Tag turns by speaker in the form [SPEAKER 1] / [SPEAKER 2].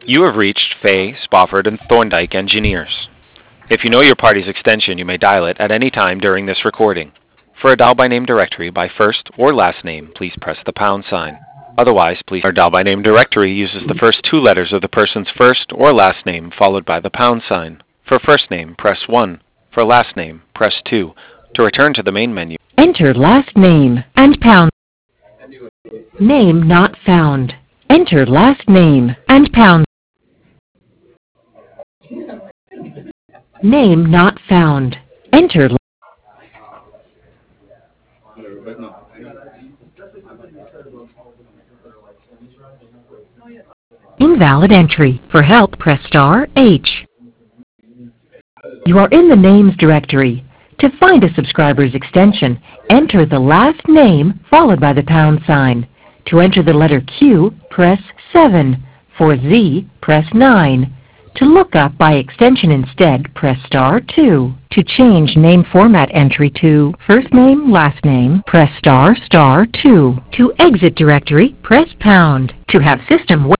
[SPEAKER 1] You have reached Fay, Spofford, and Thorndyke Engineers. If you know your party's extension, you may dial it at any time during this recording. For a dial by name directory by first or last name, please press the pound sign. Otherwise, please. Our dial by name directory uses the first two letters of the person's first or last name followed by the pound sign. For first name, press 1. For last name, press 2. To return to the main menu.
[SPEAKER 2] Enter last name and pound. Name not found. Enter last name and pound. Name not found. Enter. Invalid entry. For help, press star H. You are in the names directory. To find a subscriber's extension, enter the last name followed by the pound sign. To enter the letter Q, press 7. For Z, press 9. To look up by extension instead, press star 2. To change name format entry to first name, last name, press star 2. To exit directory, press pound. To have system